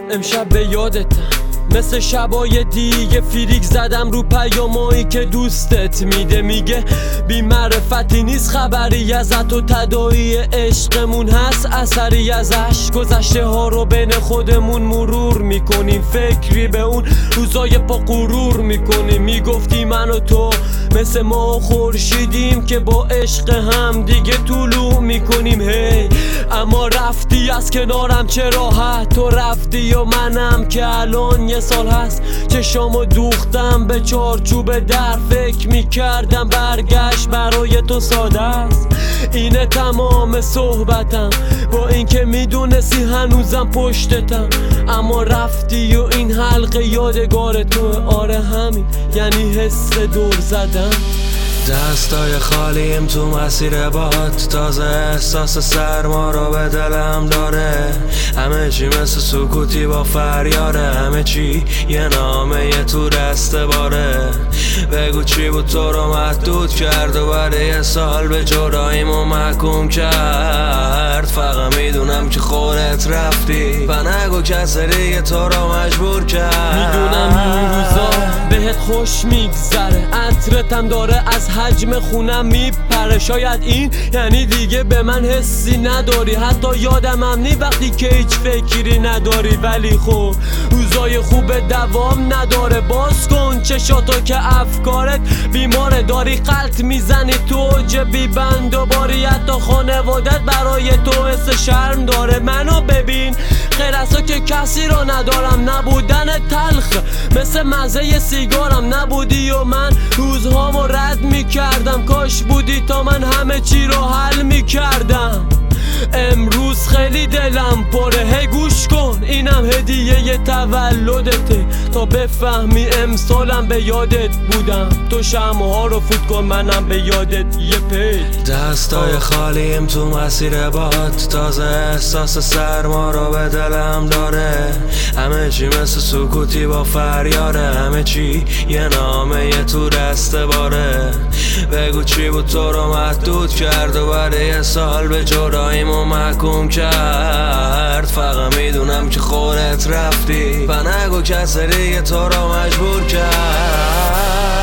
امشب به یادتم مثل شبای دیگه فریک زدم رو پیامایی که دوستت میده. میگه بی معرفتی نیست خبری ازت و تداعی عشقمون هست اثری ازش. گذشته ها رو بین خودمون مرور میکنیم، فکری به اون روزای پا غرور میکنیم. میگفتی من و تو مثل ما خورشیدیم که با عشق هم دیگه طلوع میکنیم. هی اما رفتی از کنارم چه راحت، تو رفتی و منم که الان یه سال هست چشامو دوختم به چارچوب در. فکر میکردم برگشت برای تو ساده است. اینه تمام صحبتم با اینکه میدونستی هنوزم پشتتم، اما رفتی و این حلقه یادگار تو. آره همین یعنی حس دور زدم. دستای خالیم تو مسیر باد، تازه احساس سرما رو به دلم داره. همه چی مثل سکوتی با فریاره، همه چی یه نامه یه تو دسته باره. بگو چی بود تو رو محدود کرد و بعد یه سال به جداییمو محکوم کرد. فقط میدونم که خودت رفتی و نگو کسی دیگه تو رو مجبور کرد. میدونم این روزا بهت خوش میگذره، عطرتم داره از حجم خونم میپره. شاید این یعنی دیگه به من حسی نداری، حتی یادم هم نی وقتی که هیچ فکری نداری. ولی خب روزای خوب دوام نداره. باز کن چشاتو که افکارت بیماره، داری غلط میزنی تو جبی بند و باری. حتی خانوادت برای تو حس شرم داره. منو ببین خیر از تو که کسی رو ندارم، نبودن تلخ مثل مزه سیگارم. نبودی و من روزهامو رد میکردم، کاش بودی تا من همه چی رو حل میکردم. امروز خیلی دلم پره، هی گوش کن اینم هدیه ی تولدته تا بفهمی امسالم به یادت بودم. تو شمع ها رو فوت کن منم به یادت یه پی. دستای خالیم تو مسیر باد، تازه احساس سرما رو به دلم داره. همه چی مثل سکوتی با فریاره، همه چی یه نامه یه تو دسته باره. بگو چی بود تو رو محدود کرد و بعد یه سال به جداییمو محکوم کرد. فقط میدونم که خودت رفتی و نگو کسی دیگه تو رو مجبور کرد.